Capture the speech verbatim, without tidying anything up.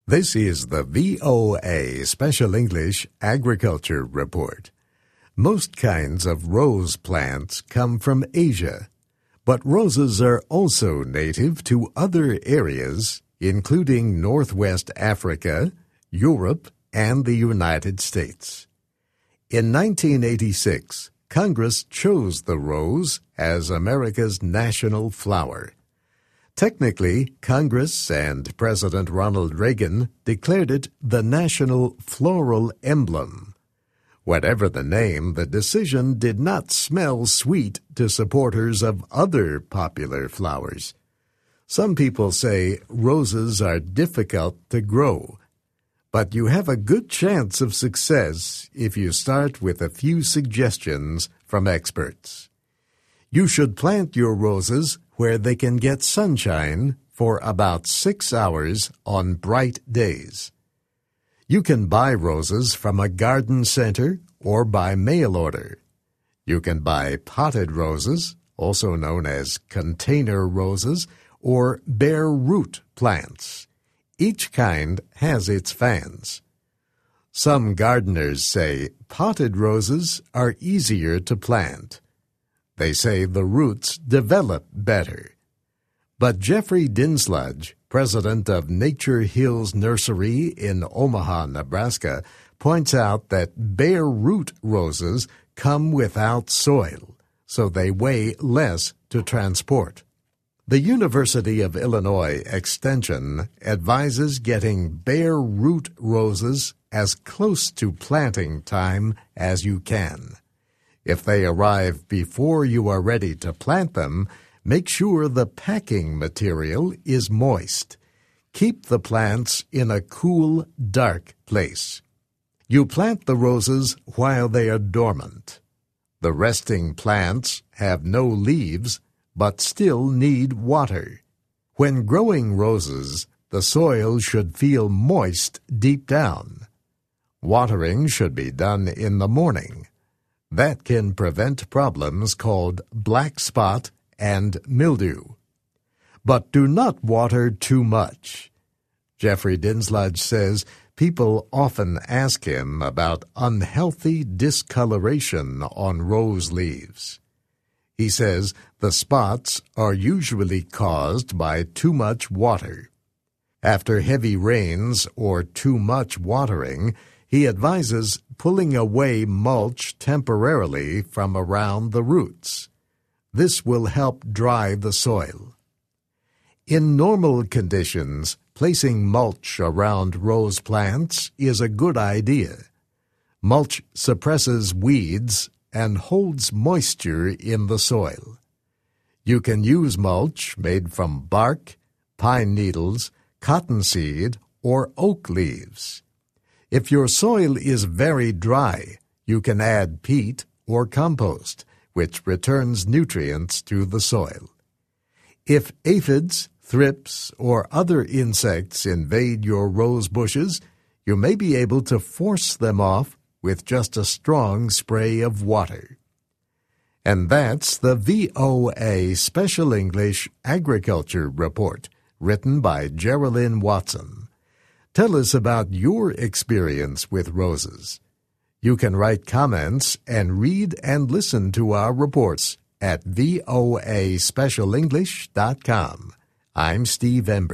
This is the V O A Special English Agriculture Report. Most kinds of rose plants come from Asia, but roses are also native to other areas, including Northwest Africa, Europe, and the United States. In nineteen eighty-six, Congress chose the rose as America's national flower. Technically, Congress and President Ronald Reagan declared it the national floral emblem. Whatever the name, the decision did not smell sweet to supporters of other popular flowers. Some people say roses are difficult to grow, but you have a good chance of success if you start with a few suggestions from experts. You should plant your roses where they can get sunshine for about six hours on bright days. You can buy roses from a garden center or by mail order. You can buy potted roses, also known as container roses, or bare root plants. Each kind has its fans. Some gardeners say potted roses are easier to plant. They say the roots develop better. But Jeffrey Dinslage, president of Nature Hills Nursery in Omaha, Nebraska, points out that bare root roses come without soil, so they weigh less to transport. The University of Illinois Extension advises getting bare root roses as close to planting time as you can. If they arrive before you are ready to plant them, make sure the packing material is moist. Keep the plants in a cool, dark place. You plant the roses while they are dormant. The resting plants have no leaves, but still need water. When growing roses, the soil should feel moist deep down. Watering should be done in the morning. That can prevent problems called black spot and mildew. But do not water too much. Jeffrey Dinslage says people often ask him about unhealthy discoloration on rose leaves. He says the spots are usually caused by too much water. After heavy rains or too much watering, he advises pulling away mulch temporarily from around the roots. This will help dry the soil. In normal conditions, placing mulch around rose plants is a good idea. Mulch suppresses weeds and holds moisture in the soil. You can use mulch made from bark, pine needles, cottonseed, or oak leaves. If your soil is very dry, you can add peat or compost, which returns nutrients to the soil. If aphids, thrips, or other insects invade your rose bushes, you may be able to force them off with just a strong spray of water. And that's the V O A Special English Agriculture Report, written by Geraldine Watson. Tell us about your experience with roses. You can write comments and read and listen to our reports at voa special english dot com. I'm Steve Ember.